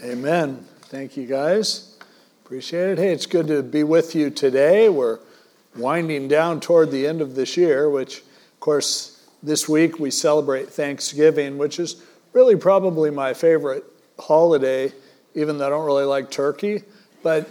Amen. Thank you, guys. Appreciate it. Hey, it's good to be with you today. We're winding down toward the end of this year, which, of course, this week we celebrate Thanksgiving, which is really probably my favorite holiday, even though I don't really like turkey. But,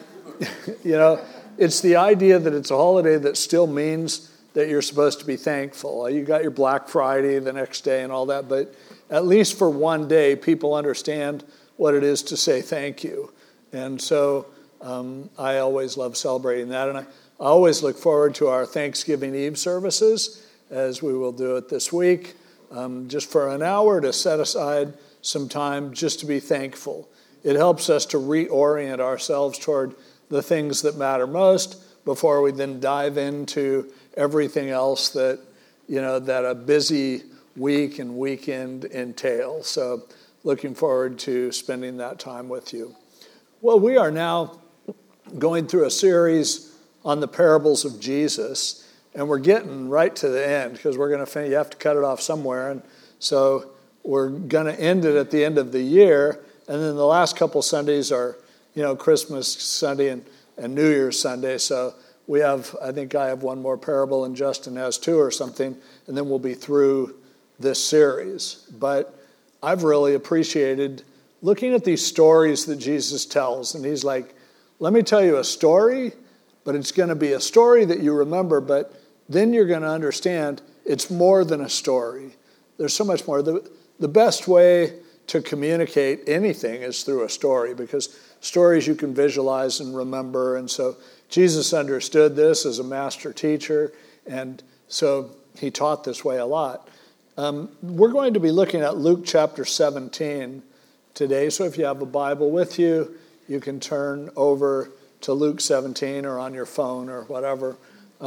it's the idea that it's a holiday that still means that you're supposed to be thankful. You got your Black Friday the next day and all that, but at least for one day, people understand what it is to say thank you. And so I always love celebrating that. And I always look forward to our Thanksgiving Eve services, as we will do it this week, just for an hour to set aside some time just to be thankful. It helps us to reorient ourselves toward the things that matter most before we then dive into everything else that a busy week and weekend entail. So looking forward to spending that time with you. Well, we are now going through a series on the parables of Jesus, and we're getting right to the end because we're going to you have to cut it off somewhere, and so we're going to end it at the end of the year, and then the last couple Sundays are Christmas Sunday and New Year's Sunday. So I think I have one more parable and Justin has two or something, and then we'll be through this series. But I've really appreciated looking at these stories that Jesus tells. And he's like, let me tell you a story, but it's going to be a story that you remember, but then you're going to understand it's more than a story. There's so much more. The best way to communicate anything is through a story, because stories you can visualize and remember. And so Jesus understood this as a master teacher, and so he taught this way a lot. We're going to be looking at Luke chapter 17 today. So if you have a Bible with you, you can turn over to Luke 17 or on your phone or whatever.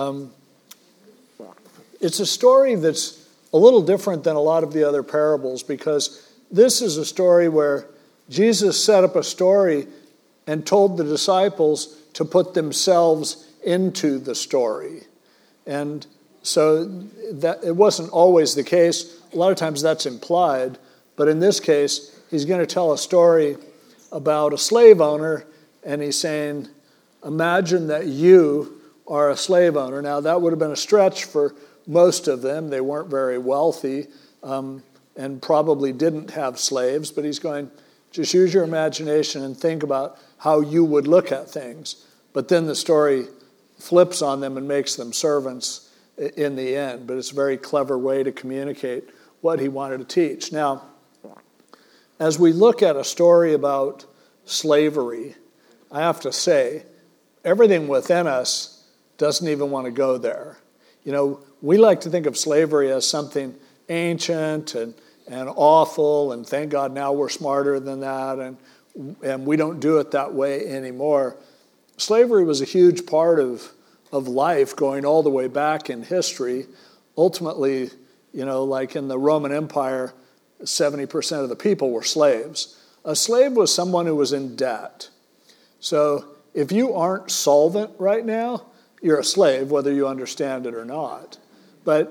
It's a story that's a little different than a lot of the other parables, because this is a story where Jesus set up a story and told the disciples to put themselves into the story. And so that it wasn't always the case. A lot of times that's implied. But in this case, he's going to tell a story about a slave owner, and he's saying, imagine that you are a slave owner. Now, that would have been a stretch for most of them. They weren't very wealthy and probably didn't have slaves. But he's going, just use your imagination and think about how you would look at things. But then the story flips on them and makes them servants in the end. But it's a very clever way to communicate what he wanted to teach. Now, as we look at a story about slavery, I have to say, everything within us doesn't even want to go there. We like to think of slavery as something ancient and awful, and thank God now we're smarter than that, and we don't do it that way anymore. Slavery was a huge part of life going all the way back in history. Ultimately, like in the Roman Empire, 70% of the people were slaves. A slave was someone who was in debt. So if you aren't solvent right now, you're a slave, whether you understand it or not. But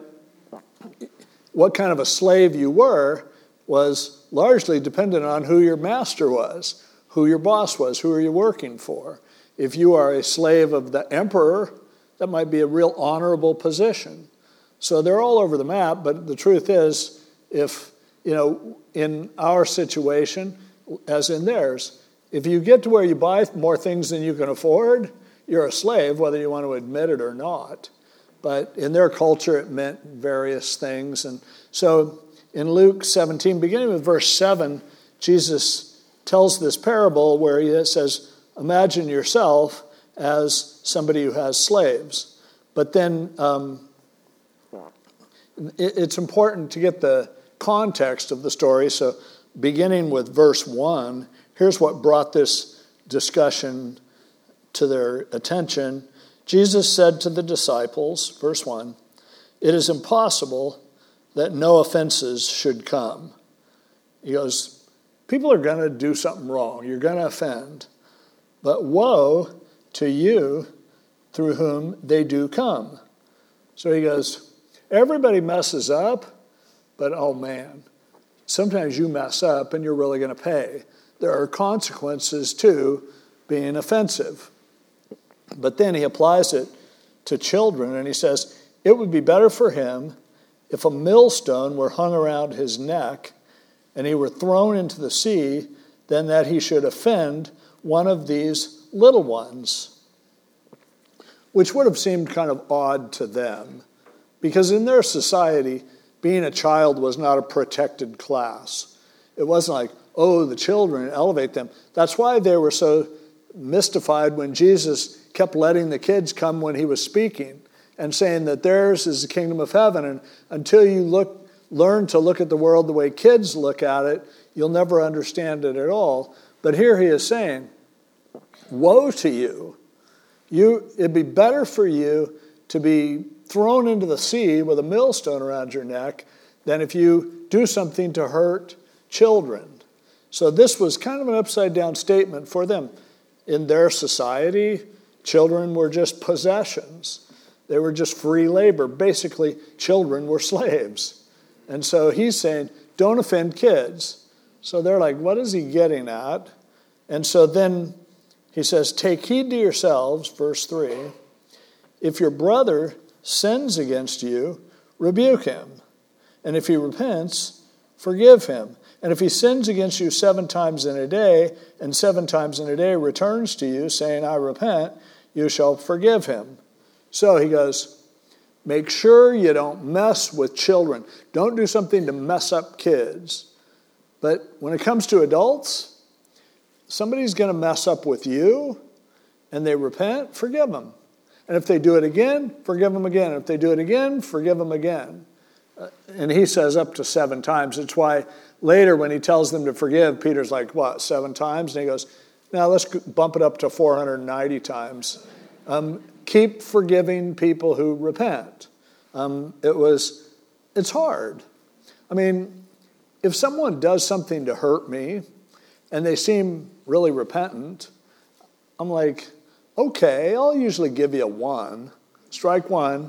what kind of a slave you were was largely dependent on who your master was, who your boss was, who are you working for. If you are a slave of the emperor, that might be a real honorable position. So they're all over the map, but the truth is, if, in our situation, as in theirs, if you get to where you buy more things than you can afford, you're a slave, whether you want to admit it or not. But in their culture, it meant various things. And so in Luke 17, beginning with verse 7, Jesus tells this parable where he says, imagine yourself as somebody who has slaves. But then it's important to get the context of the story. So beginning with verse 1, here's what brought this discussion to their attention. Jesus said to the disciples, verse 1, it is impossible that no offenses should come. He goes, people are going to do something wrong. You're going to offend. But woe to you through whom they do come. So he goes, everybody messes up, but oh man, sometimes you mess up and you're really going to pay. There are consequences to being offensive. But then he applies it to children, and he says, it would be better for him if a millstone were hung around his neck and he were thrown into the sea than that he should offend one of these little ones, which would have seemed kind of odd to them, because in their society, being a child was not a protected class. It wasn't like, oh, the children, elevate them. That's why they were so mystified when Jesus kept letting the kids come when he was speaking and saying that theirs is the kingdom of heaven. And until you learn to look at the world the way kids look at it, you'll never understand it at all. But here he is saying, woe to you. It'd be better for you to be thrown into the sea with a millstone around your neck than if you do something to hurt children. So this was kind of an upside down statement for them. In their society, children were just possessions. They were just free labor. Basically, children were slaves. And so he's saying, don't offend kids. So they're like, what is he getting at? And so then he says, take heed to yourselves, verse 3. If your brother sins against you, rebuke him. And if he repents, forgive him. And if he sins against you 7 times in a day, and 7 times in a day returns to you, saying, I repent, you shall forgive him. So he goes, make sure you don't mess with children. Don't do something to mess up kids. But when it comes to adults, somebody's going to mess up with you, and they repent, forgive them. And if they do it again, forgive them again. And if they do it again, forgive them again. And he says up to 7 times. It's why later when he tells them to forgive, Peter's like, what, 7 times? And he goes, now let's bump it up to 490 times. Keep forgiving people who repent. It's hard. I mean, if someone does something to hurt me and they seem really repentant, I'm like, okay, I'll usually give you a 1. Strike 1.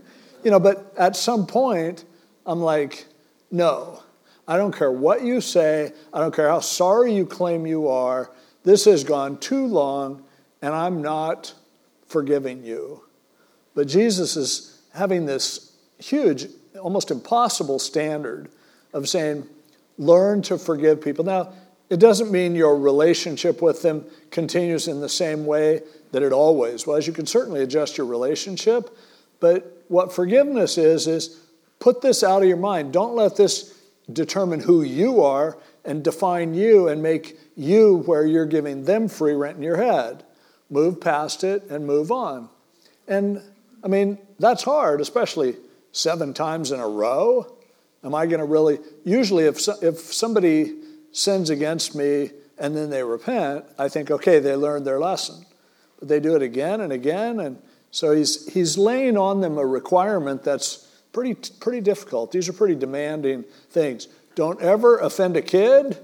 But at some point, I'm like, no. I don't care what you say. I don't care how sorry you claim you are. This has gone too long, and I'm not forgiving you. But Jesus is having this huge, almost impossible standard of saying, learn to forgive people. Now, it doesn't mean your relationship with them continues in the same way that it always was. You can certainly adjust your relationship, but what forgiveness is put this out of your mind. Don't let this determine who you are and define you and make you where you're giving them free rent in your head. Move past it and move on. And, I mean, that's hard, especially 7 times in a row. Am I going to really... Usually if somebody sins against me and then they repent, I think, okay, they learned their lesson. But they do it again and again, and so he's laying on them a requirement that's pretty difficult. These are pretty demanding things. Don't ever offend a kid.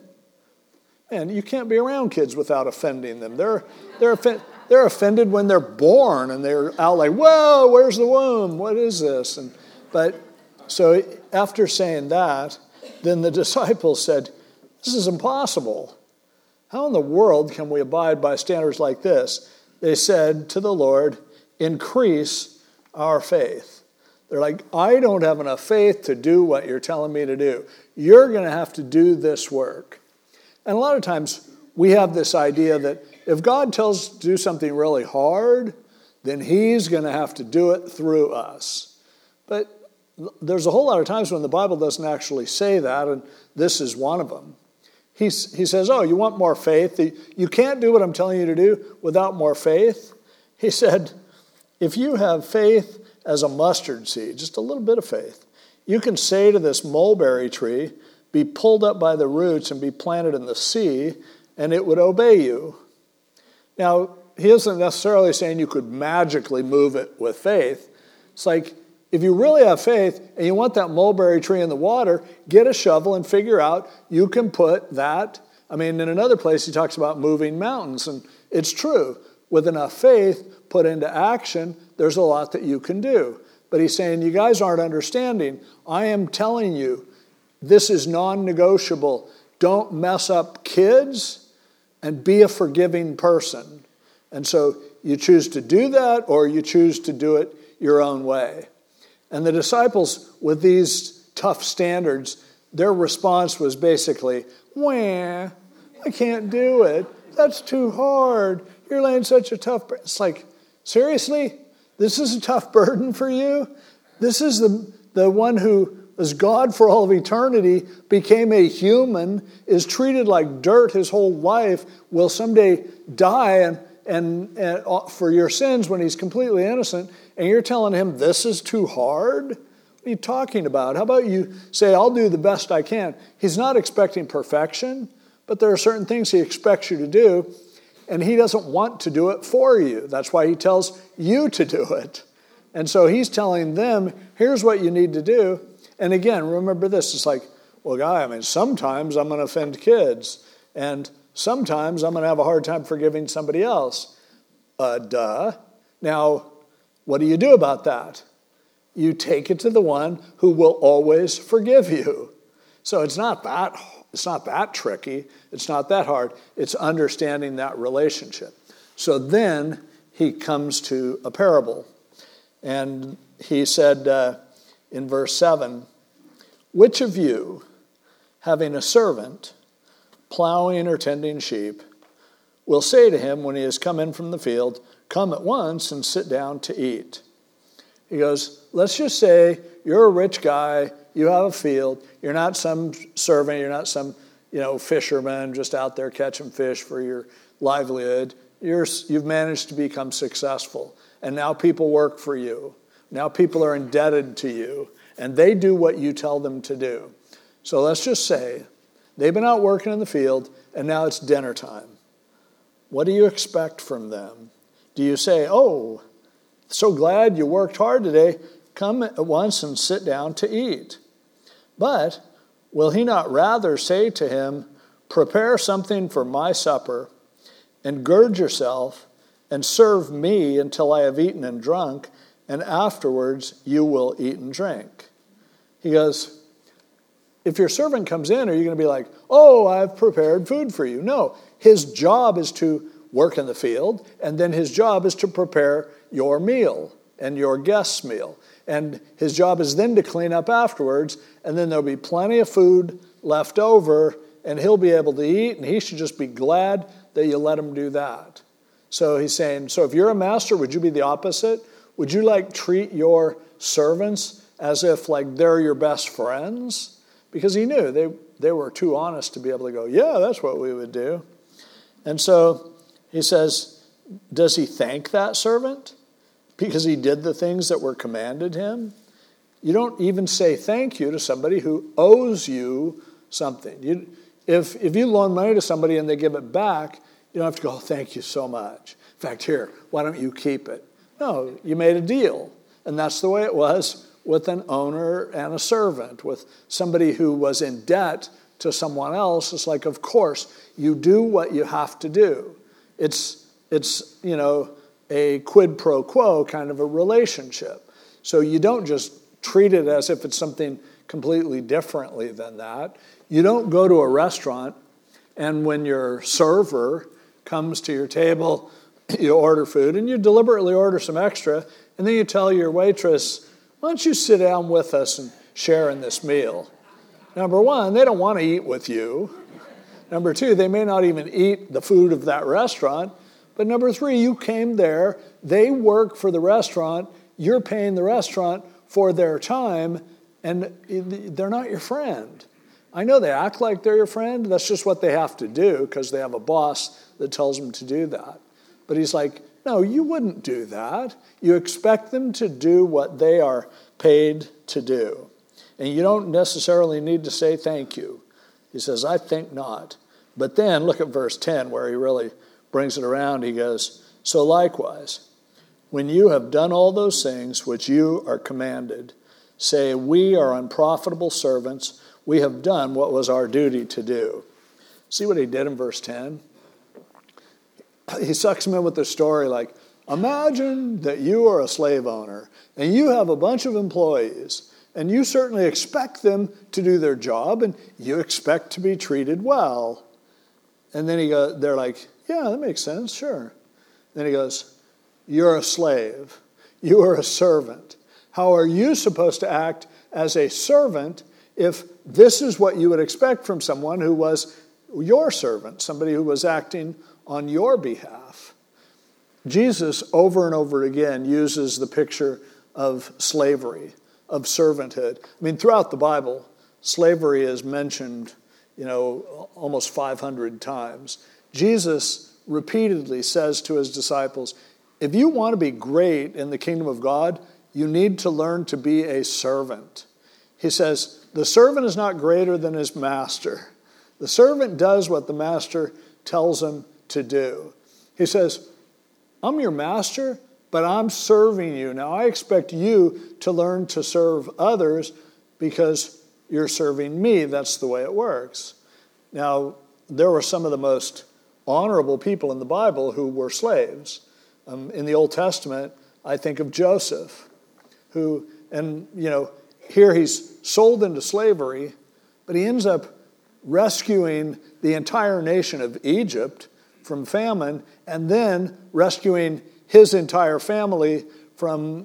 And you can't be around kids without offending them. They're offended when they're born, and they're out like, whoa, where's the womb? What is this? But so after saying that, then the disciples said, this is impossible. How in the world can we abide by standards like this? They said to the Lord, increase our faith. They're like, I don't have enough faith to do what you're telling me to do. You're going to have to do this work. And a lot of times we have this idea that if God tells us to do something really hard, then he's going to have to do it through us. But there's a whole lot of times when the Bible doesn't actually say that, and this is one of them. He says, oh, you want more faith? You can't do what I'm telling you to do without more faith. He said, if you have faith as a mustard seed, just a little bit of faith, you can say to this mulberry tree, be pulled up by the roots and be planted in the sea, and it would obey you. Now, he isn't necessarily saying you could magically move it with faith. It's like, if you really have faith and you want that mulberry tree in the water, get a shovel and figure out you can put that. I mean, in another place he talks about moving mountains, and it's true. With enough faith put into action, there's a lot that you can do. But he's saying, you guys aren't understanding. I am telling you, this is non-negotiable. Don't mess up kids and be a forgiving person. And so you choose to do that or you choose to do it your own way. And the disciples, with these tough standards, their response was basically, wah, I can't do it. That's too hard. You're laying such a tough burden. It's like, seriously? This is a tough burden for you? This is the one who is God for all of eternity, became a human, is treated like dirt his whole life, will someday die and for your sins when he's completely innocent, and you're telling him this is too hard? What are you talking about? How about you say, I'll do the best I can? He's not expecting perfection, but there are certain things he expects you to do, and he doesn't want to do it for you. That's why he tells you to do it. And so he's telling them, here's what you need to do. And again, remember this, it's like, well, guy, I mean, sometimes I'm going to offend kids, and sometimes I'm going to have a hard time forgiving somebody else. Duh. Now, what do you do about that? You take it to the one who will always forgive you. So it's not that tricky. It's not that hard. It's understanding that relationship. So then he comes to a parable. And he said in verse 7, which of you, having a servant, plowing or tending sheep, will say to him when he has come in from the field, come at once and sit down to eat? He goes, let's just say you're a rich guy, you have a field, you're not some servant, you're not some fisherman just out there catching fish for your livelihood. You've managed to become successful, and now people work for you. Now people are indebted to you, and they do what you tell them to do. So let's just say they've been out working in the field, and now it's dinner time. What do you expect from them? Do you say, oh, so glad you worked hard today, come at once and sit down to eat? But will he not rather say to him, prepare something for my supper, and gird yourself, and serve me until I have eaten and drunk, and afterwards you will eat and drink? He goes, if your servant comes in, are you going to be like, oh, I've prepared food for you? No, his job is to work in the field, and then his job is to prepare your meal and your guest's meal. And his job is then to clean up afterwards, and then there'll be plenty of food left over, and he'll be able to eat, and he should just be glad that you let him do that. So he's saying, so if you're a master, would you be the opposite? Would you treat your servants as if they're your best friends? Because he knew they were too honest to be able to go, yeah, that's what we would do. And so he says, does he thank that servant because he did the things that were commanded him? You don't even say thank you to somebody who owes you something. If you loan money to somebody and they give it back, you don't have to go, oh, thank you so much. In fact, here, why don't you keep it? No, you made a deal. And that's the way it was with an owner and a servant, with somebody who was in debt to someone else. It's like, of course, you do what you have to do. It's a quid pro quo kind of a relationship. So you don't just treat it as if it's something completely differently than that. You don't go to a restaurant and when your server comes to your table, you order food and you deliberately order some extra, and then you tell your waitress, why don't you sit down with us and share in this meal? Number one, they don't want to eat with you. Number two, they may not even eat the food of that restaurant. But number three, you came there, they work for the restaurant, you're paying the restaurant for their time, and they're not your friend. I know they act like they're your friend. That's just what they have to do because they have a boss that tells them to do that. But he's like, no, you wouldn't do that. You expect them to do what they are paid to do. And you don't necessarily need to say thank you. He says, I think not. But then look at verse 10 where he really brings it around. He goes, so likewise, when you have done all those things which you are commanded, say, we are unprofitable servants. We have done what was our duty to do. See what he did in verse 10? He sucks him in with the story imagine that you are a slave owner and you have a bunch of employees And you certainly expect them to do their job, and you expect to be treated well. And then they're like, yeah, that makes sense, sure. Then he goes, you're a slave. You are a servant. How are you supposed to act as a servant if this is what you would expect from someone who was your servant, somebody who was acting on your behalf? Jesus, over and over again, uses the picture of slavery, of servanthood. I mean, throughout the Bible, slavery is mentioned, almost 500 times. Jesus repeatedly says to his disciples, if you want to be great in the kingdom of God, you need to learn to be a servant. He says, the servant is not greater than his master. The servant does what the master tells him to do. He says, I'm your master, but I'm serving you. Now, I expect you to learn to serve others because you're serving me. That's the way it works. Now, there were some of the most honorable people in the Bible who were slaves. In the Old Testament, I think of Joseph, who, here he's sold into slavery, but he ends up rescuing the entire nation of Egypt from famine, and then rescuing his entire family from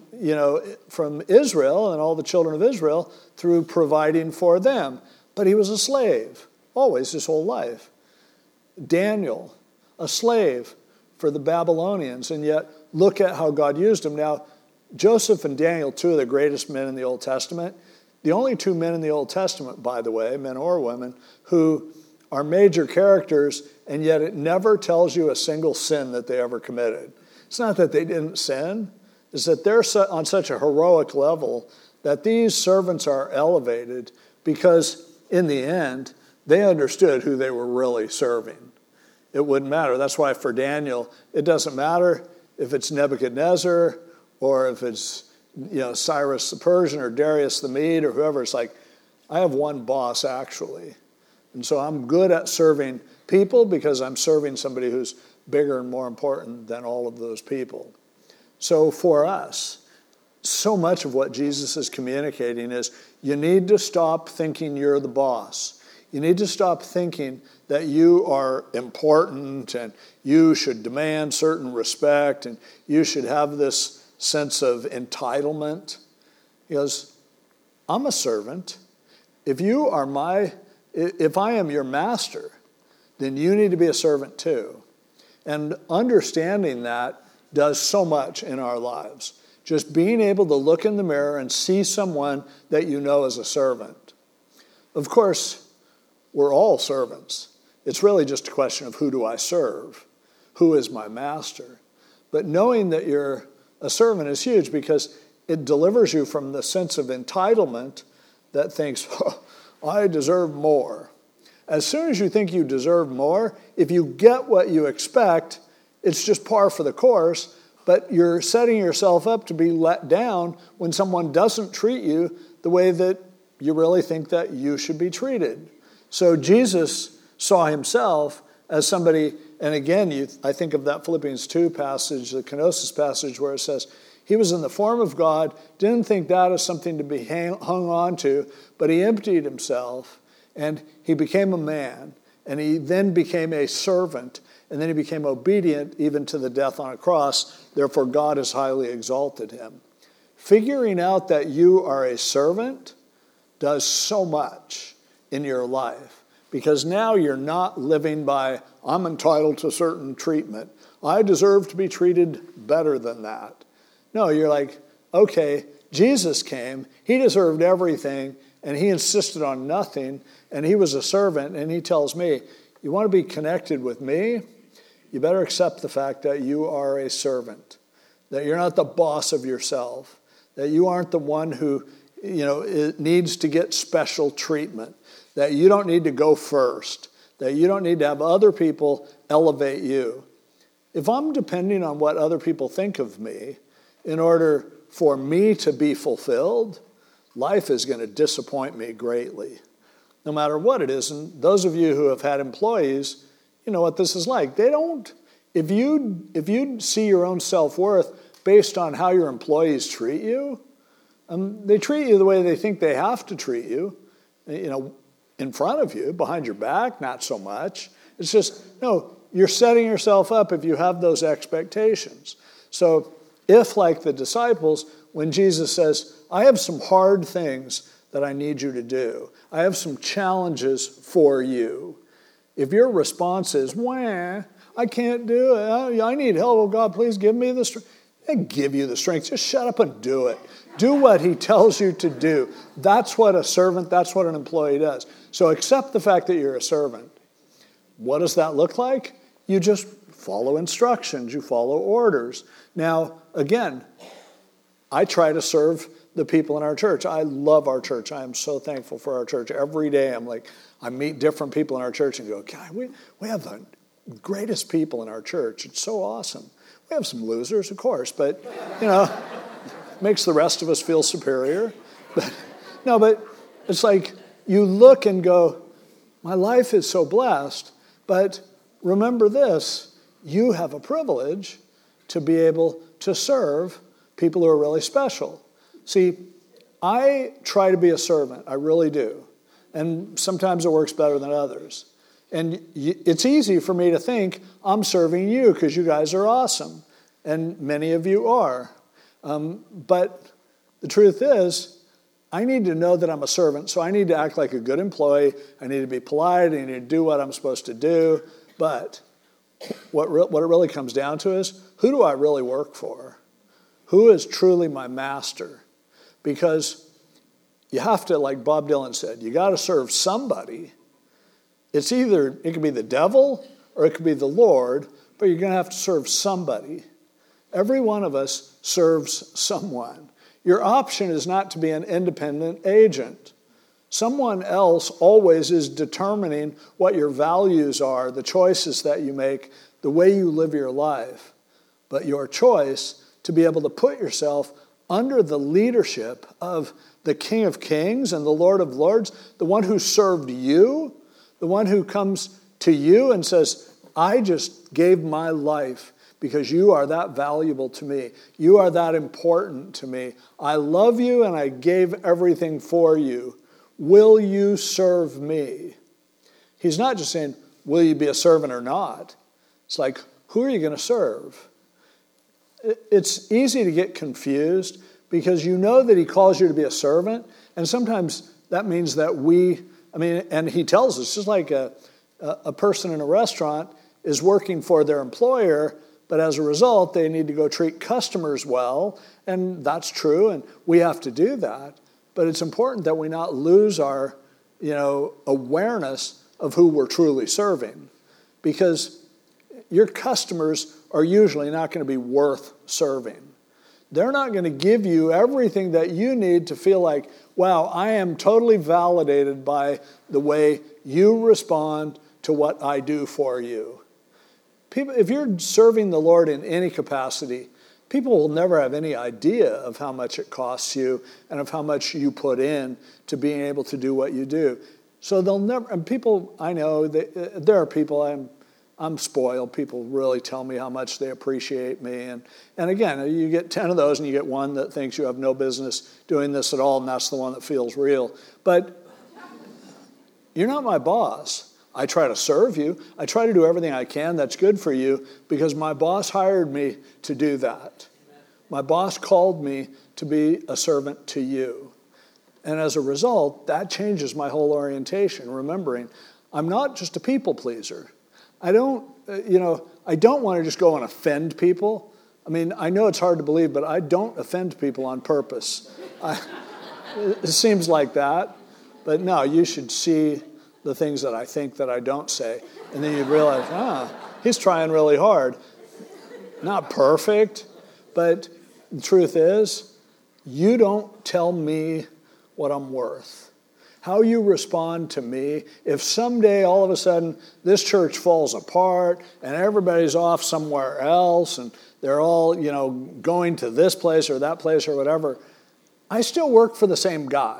Israel and all the children of Israel through providing for them. But he was a slave, always his whole life. Daniel, a slave for the Babylonians, and yet look at how God used him. Now, Joseph and Daniel, two of the greatest men in the Old Testament, the only two men in the Old Testament, by the way, men or women, who are major characters, and yet it never tells you a single sin that they ever committed. It's not that they didn't sin, it's that they're on such a heroic level that these servants are elevated because in the end, they understood who they were really serving. It wouldn't matter. That's why for Daniel, it doesn't matter if it's Nebuchadnezzar or if it's Cyrus the Persian or Darius the Mede or whoever. It's like, I have one boss actually. And so I'm good at serving people because I'm serving somebody who's bigger and more important than all of those people. So for us, so much of what Jesus is communicating is you need to stop thinking you're the boss. You need to stop thinking that you are important and you should demand certain respect and you should have this sense of entitlement. He goes, I'm a servant. If I am your master, then you need to be a servant too. And understanding that does so much in our lives. Just being able to look in the mirror and see someone that you know as a servant. Of course, we're all servants. It's really just a question of who do I serve? Who is my master? But knowing that you're a servant is huge because it delivers you from the sense of entitlement that thinks, oh, I deserve more. As soon as you think you deserve more, if you get what you expect, it's just par for the course, but you're setting yourself up to be let down when someone doesn't treat you the way that you really think that you should be treated. So Jesus saw himself as somebody, and again, I think of that Philippians 2 passage, the kenosis passage, where it says, he was in the form of God, didn't think that as something to be hung on to, but he emptied himself, and he became a man, and he then became a servant, and then he became obedient even to the death on a cross. Therefore, God has highly exalted him. Figuring out that you are a servant does so much in your life, because now you're not living by, I'm entitled to certain treatment. I deserve to be treated better than that. No, you're like, okay, Jesus came, he deserved everything, and he insisted on nothing, and he was a servant, and he tells me, you want to be connected with me? You better accept the fact that you are a servant, that you're not the boss of yourself, that you aren't the one who needs to get special treatment, that you don't need to go first, that you don't need to have other people elevate you. If I'm depending on what other people think of me in order for me to be fulfilled, life is going to disappoint me greatly, no matter what it is. And those of you who have had employees, you know what this is like. They don't, if you see your own self-worth based on how your employees treat you, They treat you the way they think they have to treat you, in front of you, behind your back, not so much. It's just, no, you're setting yourself up if you have those expectations. So if, like the disciples, when Jesus says, I have some hard things that I need you to do, I have some challenges for you, if your response is, wah, I can't do it, I need help, oh God, please give me the strength. And give you the strength. Just shut up and do it. Do what he tells you to do. That's what a servant, that's what an employee does. So accept the fact that you're a servant. What does that look like? You just follow instructions. You follow orders. Now, again, I try to serve the people in our church. I love our church. I am so thankful for our church. Every day I meet different people in our church and go, God, we have the greatest people in our church. It's so awesome. We have some losers, of course, but, makes the rest of us feel superior. But it's like you look and go, my life is so blessed, but remember this, you have a privilege to be able to serve people who are really special. See, I try to be a servant. I really do. And sometimes it works better than others. And it's easy for me to think I'm serving you because you guys are awesome. And many of you are. But the truth is, I need to know that I'm a servant. So I need to act like a good employee. I need to be polite. I need to do what I'm supposed to do. But what it really comes down to is, who do I really work for? Who is truly my master? Because you have to, like Bob Dylan said, you got to serve somebody. It could be the devil or it could be the Lord, but you're going to have to serve somebody. Every one of us serves someone. Your option is not to be an independent agent. Someone else always is determining what your values are, the choices that you make, the way you live your life. But your choice to be able to put yourself under the leadership of the King of Kings and the Lord of Lords, the one who served you, the one who comes to you and says, I just gave my life because you are that valuable to me. You are that important to me. I love you and I gave everything for you. Will you serve me? He's not just saying, will you be a servant or not? It's like, who are you going to serve? It's easy to get confused because you know that he calls you to be a servant, and sometimes that means that and he tells us, just like a person in a restaurant is working for their employer, but as a result, they need to go treat customers well, and that's true, and we have to do that. But it's important that we not lose our, awareness of who we're truly serving, because your customers are usually not going to be worth serving. They're not going to give you everything that you need to feel like, wow, I am totally validated by the way you respond to what I do for you. People, if you're serving the Lord in any capacity, people will never have any idea of how much it costs you and of how much you put in to being able to do what you do. So they'll never, and people, I know, there are people, I'm spoiled. People really tell me how much they appreciate me. And again, you get 10 of those and you get one that thinks you have no business doing this at all, and that's the one that feels real. But you're not my boss. I try to serve you. I try to do everything I can that's good for you because my boss hired me to do that. My boss called me to be a servant to you. And as a result, that changes my whole orientation, remembering I'm not just a people pleaser. I don't want to just go and offend people. I mean, I know it's hard to believe, but I don't offend people on purpose. It seems like that. But no, you should see the things that I think that I don't say. And then you'd realize, he's trying really hard. Not perfect, but the truth is, you don't tell me what I'm worth. How you respond to me, if someday all of a sudden this church falls apart and everybody's off somewhere else and they're all, going to this place or that place or whatever, I still work for the same guy.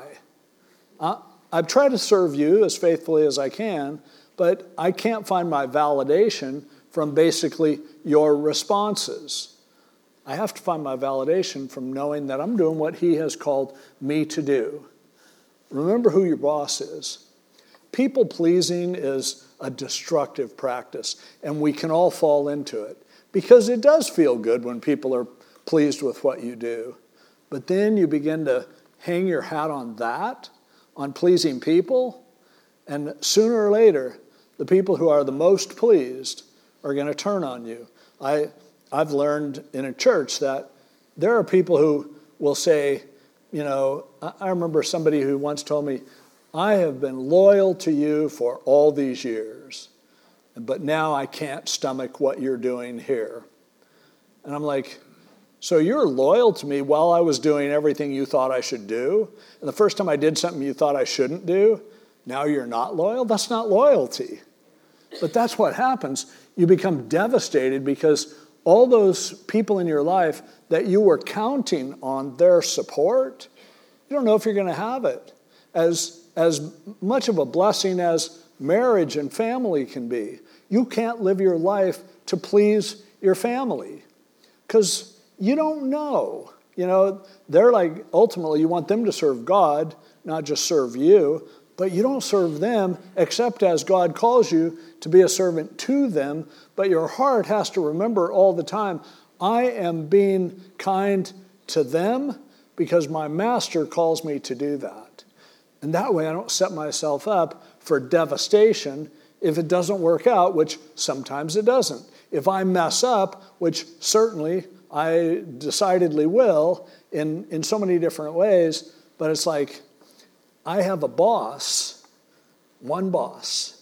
I've tried to serve you as faithfully as I can, but I can't find my validation from basically your responses. I have to find my validation from knowing that I'm doing what he has called me to do. Remember who your boss is. People-pleasing is a destructive practice, and we can all fall into it because it does feel good when people are pleased with what you do. But then you begin to hang your hat on that, on pleasing people, and sooner or later, the people who are the most pleased are going to turn on you. I've learned in a church that there are people who will say, you know, I remember somebody who once told me, I have been loyal to you for all these years, but now I can't stomach what you're doing here. And I'm like, so you're loyal to me while I was doing everything you thought I should do? And the first time I did something you thought I shouldn't do, now you're not loyal? That's not loyalty. But that's what happens. You become devastated because all those people in your life that you were counting on their support, you don't know if you're going to have it. As much of a blessing as marriage and family can be, you can't live your life to please your family because you don't know. You know, they're like, ultimately, you want them to serve God, not just serve you, but you don't serve them except as God calls you to be a servant to them. But your heart has to remember all the time, I am being kind to them because my master calls me to do that. And that way I don't set myself up for devastation if it doesn't work out, which sometimes it doesn't. If I mess up, which certainly I decidedly will in so many different ways, but it's like I have a boss, one boss,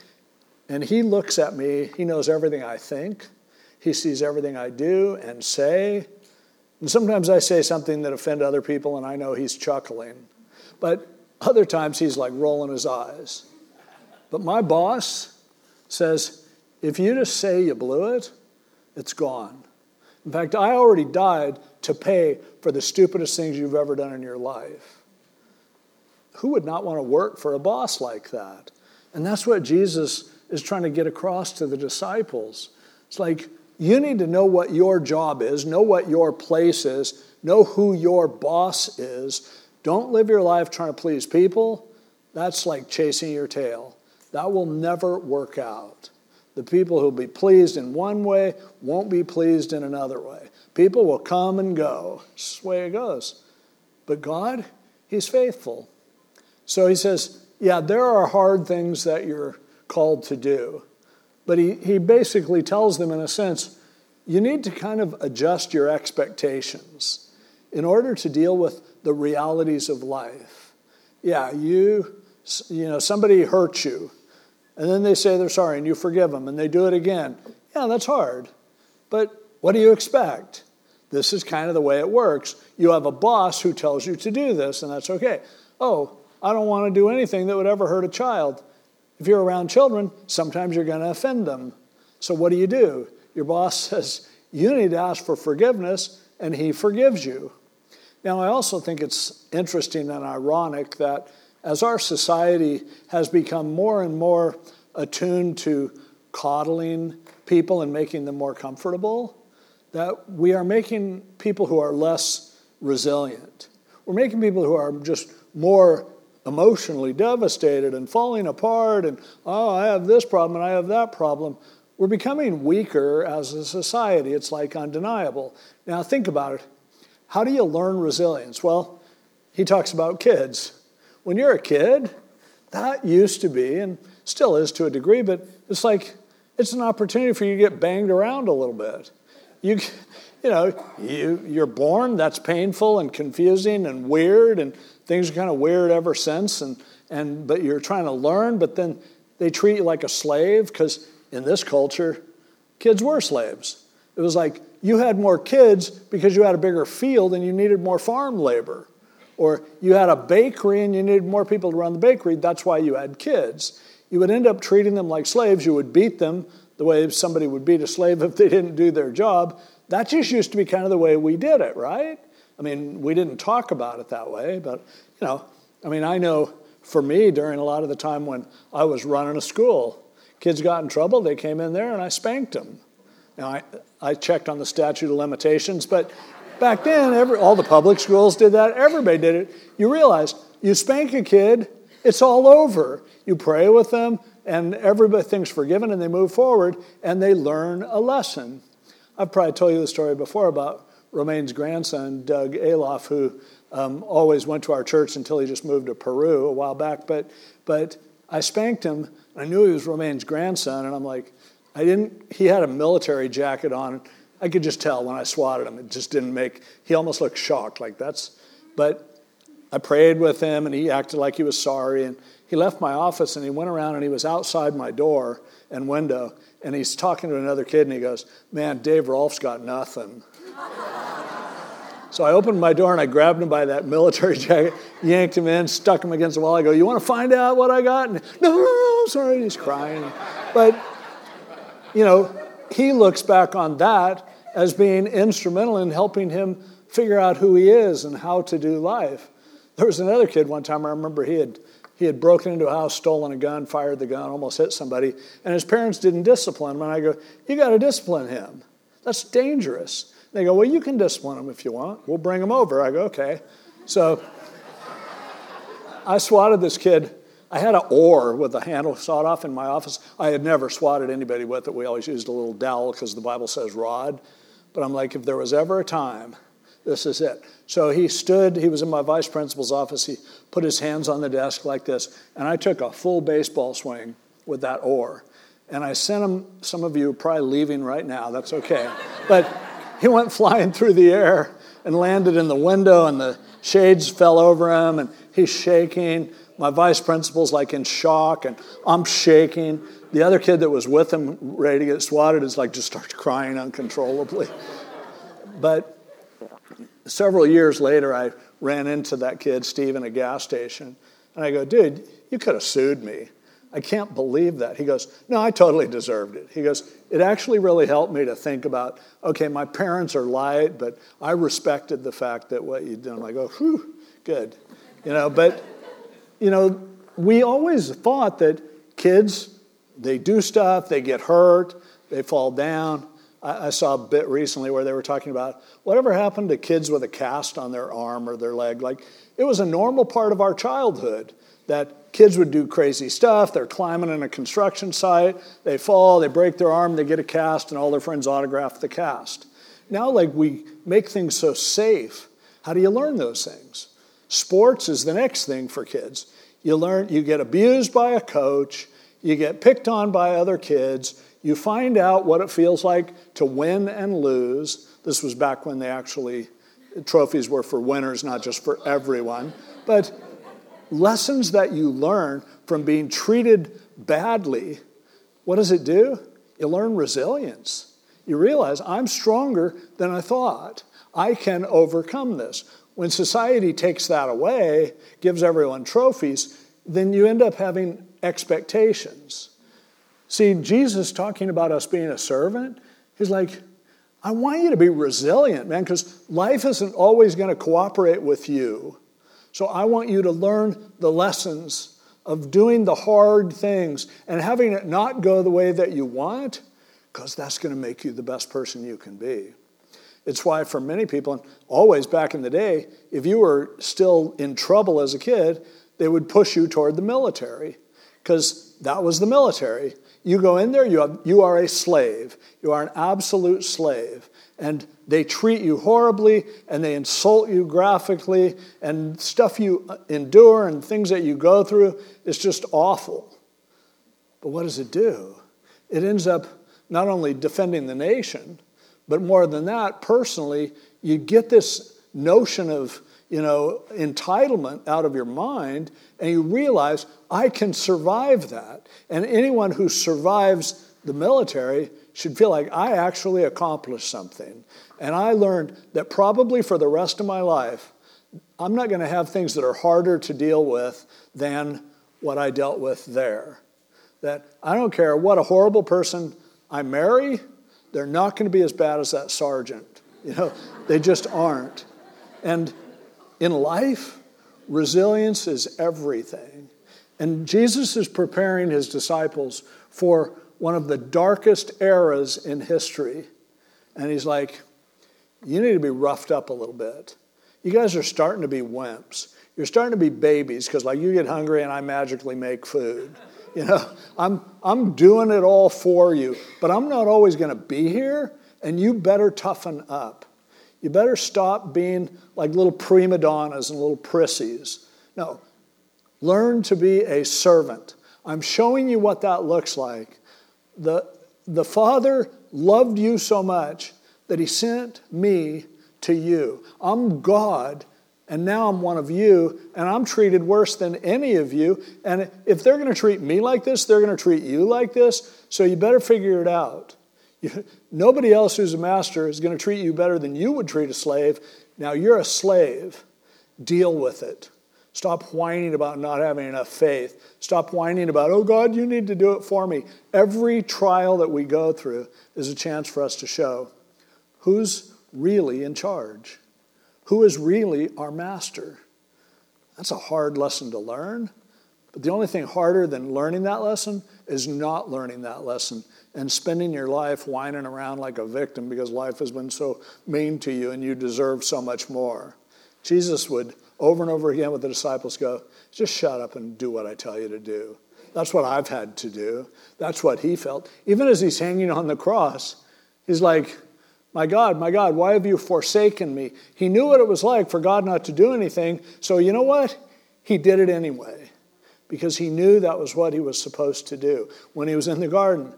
and he looks at me, he knows everything I think, he sees everything I do and say, and sometimes I say something that offends other people and I know he's chuckling, but other times he's like rolling his eyes. But my boss says, if you just say you blew it, it's gone. In fact, I already died to pay for the stupidest things you've ever done in your life. Who would not want to work for a boss like that? And that's what Jesus is trying to get across to the disciples. It's like, you need to know what your job is, know what your place is, know who your boss is. Don't live your life trying to please people. That's like chasing your tail. That will never work out. The people who will be pleased in one way won't be pleased in another way. People will come and go. It's the way it goes. But God, he's faithful. So he says, yeah, there are hard things that you're called to do. But he basically tells them, in a sense, you need to kind of adjust your expectations in order to deal with the realities of life. Yeah, you know, somebody hurts you, and then they say they're sorry, and you forgive them, and they do it again. Yeah, that's hard. But what do you expect? This is kind of the way it works. You have a boss who tells you to do this, and that's okay. Oh, I don't want to do anything that would ever hurt a child. If you're around children, sometimes you're going to offend them. So what do? Your boss says, you need to ask for forgiveness, and he forgives you. Now, I also think it's interesting and ironic that as our society has become more and more attuned to coddling people and making them more comfortable, that we are making people who are less resilient. We're making people who are just more emotionally devastated and falling apart and, oh, I have this problem and I have that problem. We're becoming weaker as a society. It's like undeniable. Now, think about it. How do you learn resilience? Well, he talks about kids. When you're a kid, that used to be, and still is to a degree, but it's like it's an opportunity for you to get banged around a little bit. You're born, that's painful and confusing and weird, and things are kind of weird ever since, but you're trying to learn, but then they treat you like a slave, because in this culture, kids were slaves. It was like you had more kids because you had a bigger field and you needed more farm labor. Or you had a bakery and you needed more people to run the bakery. That's why you had kids. You would end up treating them like slaves. You would beat them the way somebody would beat a slave if they didn't do their job. That just used to be kind of the way we did it, right? I mean, we didn't talk about it that way, but, I know for me, during a lot of the time when I was running a school, kids got in trouble, they came in there and I spanked them. Now, I checked on the statute of limitations, but back then, all the public schools did that. Everybody did it. You realize, you spank a kid, it's all over. You pray with them, and everything's forgiven, and they move forward, and they learn a lesson. I've probably told you the story before about Romaine's grandson, Doug Aloff, who always went to our church until he just moved to Peru a while back. But I spanked him. I knew he was Romaine's grandson, and I'm like, he had a military jacket on. I could just tell when I swatted him. It just didn't he almost looked shocked but I prayed with him, and he acted like he was sorry, and he left my office, and he went around, and he was outside my door and window, and he's talking to another kid, and he goes, "Man, Dave Rolfe's got nothing." So I opened my door, and I grabbed him by that military jacket, yanked him in, stuck him against the wall. I go, "You want to find out what I got?" And no, sorry, he's crying. But, he looks back on that as being instrumental in helping him figure out who he is and how to do life. There was another kid one time, I remember he had broken into a house, stolen a gun, fired the gun, almost hit somebody, and his parents didn't discipline him. And I go, "You got to discipline him. That's dangerous." They go, "Well, you can discipline him if you want. We'll bring him over." I go, "Okay." So I swatted this kid. I had an oar with the handle sawed off in my office. I had never swatted anybody with it. We always used a little dowel because the Bible says rod. But I'm like, if there was ever a time, this is it. So he was in my vice principal's office. He put his hands on the desk like this, and I took a full baseball swing with that oar. And I sent him, some of you are probably leaving right now, that's okay. But he went flying through the air and landed in the window, and the shades fell over him, and he's shaking. My vice principal's like in shock, and I'm shaking. The other kid that was with him, ready to get swatted, just starts crying uncontrollably. But several years later, I ran into that kid, Steve, in a gas station. And I go, "Dude, you could have sued me. I can't believe that." He goes, "No, I totally deserved it." He goes, "It actually really helped me to think about, okay, my parents are light, but I respected the fact that what you'd done." I go, "Whew, good." We always thought that kids, they do stuff, they get hurt, they fall down. I saw a bit recently where they were talking about whatever happened to kids with a cast on their arm or their leg. It was a normal part of our childhood that kids would do crazy stuff. They're climbing in a construction site, they fall, they break their arm, they get a cast, and all their friends autograph the cast. Now, we make things so safe. How do you learn those things? Sports is the next thing for kids. You get abused by a coach, you get picked on by other kids, you find out what it feels like to win and lose. This was back when trophies were for winners, not just for everyone. But lessons that you learn from being treated badly, what does it do? You learn resilience. You realize, I'm stronger than I thought. I can overcome this. When society takes that away, gives everyone trophies, then you end up having expectations. See, Jesus talking about us being a servant, he's like, I want you to be resilient, man, because life isn't always going to cooperate with you. So I want you to learn the lessons of doing the hard things and having it not go the way that you want, because that's going to make you the best person you can be. It's why for many people, and always back in the day, if you were still in trouble as a kid, they would push you toward the military, because that was the military. You go in there, you are a slave. You are an absolute slave. And they treat you horribly, and they insult you graphically, and stuff you endure and things that you go through is just awful. But what does it do? It ends up not only defending the nation, but more than that, personally, you get this notion of, entitlement out of your mind, and you realize, I can survive that. And anyone who survives the military should feel like I actually accomplished something. And I learned that probably for the rest of my life, I'm not going to have things that are harder to deal with than what I dealt with there. That I don't care what a horrible person I marry, they're not going to be as bad as that sergeant. They just aren't. And in life, resilience is everything. And Jesus is preparing his disciples for one of the darkest eras in history. And he's like, you need to be roughed up a little bit. You guys are starting to be wimps. You're starting to be babies because like you get hungry and I magically make food. You know, I'm doing it all for you, but I'm not always going to be here, and you better toughen up. You better stop being like little prima donnas and little prissies. No, learn to be a servant. I'm showing you what that looks like. The Father loved you so much that he sent me to you. I'm God, and now I'm one of you, and I'm treated worse than any of you. And if they're going to treat me like this, they're going to treat you like this. So you better figure it out. Nobody else who's a master is going to treat you better than you would treat a slave. Now you're a slave. Deal with it. Stop whining about not having enough faith. Stop whining about, oh God, you need to do it for me. Every trial that we go through is a chance for us to show who's really in charge. Who is really our master? That's a hard lesson to learn. But the only thing harder than learning that lesson is not learning that lesson and spending your life whining around like a victim because life has been so mean to you and you deserve so much more. Jesus would, over and over again with the disciples, go, just shut up and do what I tell you to do. That's what I've had to do. That's what he felt. Even as he's hanging on the cross, he's like, my God, why have you forsaken me? He knew what it was like for God not to do anything. So you know what? He did it anyway because he knew that was what he was supposed to do. When he was in the garden,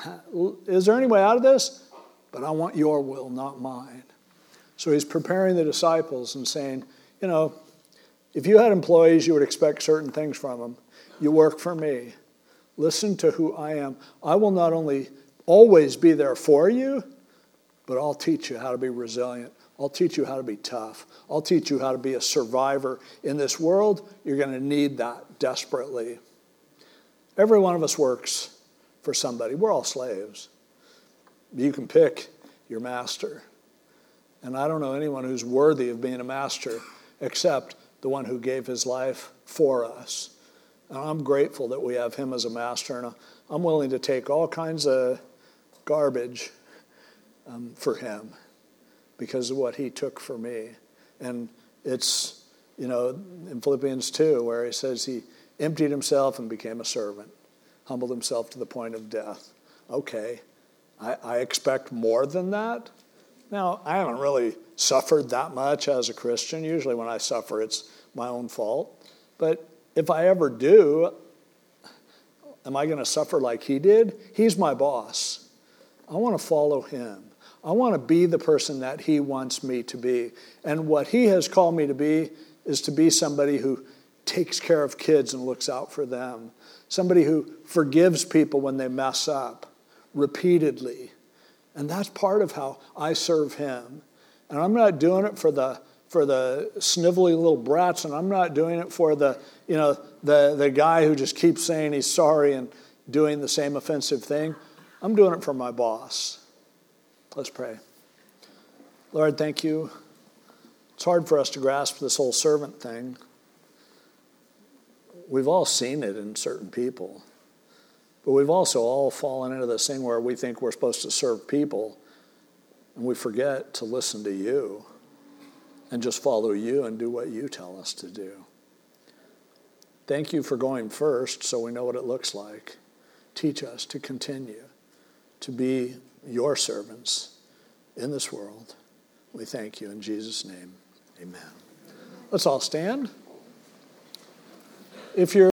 is there any way out of this? But I want your will, not mine. So he's preparing the disciples and saying, you know, if you had employees, you would expect certain things from them. You work for me. Listen to who I am. I will not only always be there for you, but I'll teach you how to be resilient. I'll teach you how to be tough. I'll teach you how to be a survivor. In this world, you're going to need that desperately. Every one of us works for somebody. We're all slaves. You can pick your master. And I don't know anyone who's worthy of being a master except the one who gave his life for us. And I'm grateful that we have him as a master. And I'm willing to take all kinds of garbage for him because of what he took for me. And it's, you know, in Philippians 2 where he says he emptied himself and became a servant, humbled himself to the point of death. Okay, I expect more than that. Now, I haven't really suffered that much as a Christian. Usually when I suffer, it's my own fault. But if I ever do, am I going to suffer like he did? He's my boss. I want to follow him. I want to be the person that he wants me to be. And what he has called me to be is to be somebody who takes care of kids and looks out for them. Somebody who forgives people when they mess up repeatedly. And that's part of how I serve him. And I'm not doing it for the snivelly little brats, and I'm not doing it for the guy who just keeps saying he's sorry and doing the same offensive thing. I'm doing it for my boss. Let's pray. Lord, thank you. It's hard for us to grasp this whole servant thing. We've all seen it in certain people. But we've also all fallen into this thing where we think we're supposed to serve people and we forget to listen to you and just follow you and do what you tell us to do. Thank you for going first so we know what it looks like. Teach us to continue to be your servants in this world. We thank you in Jesus' name. Amen. Let's all stand. If you're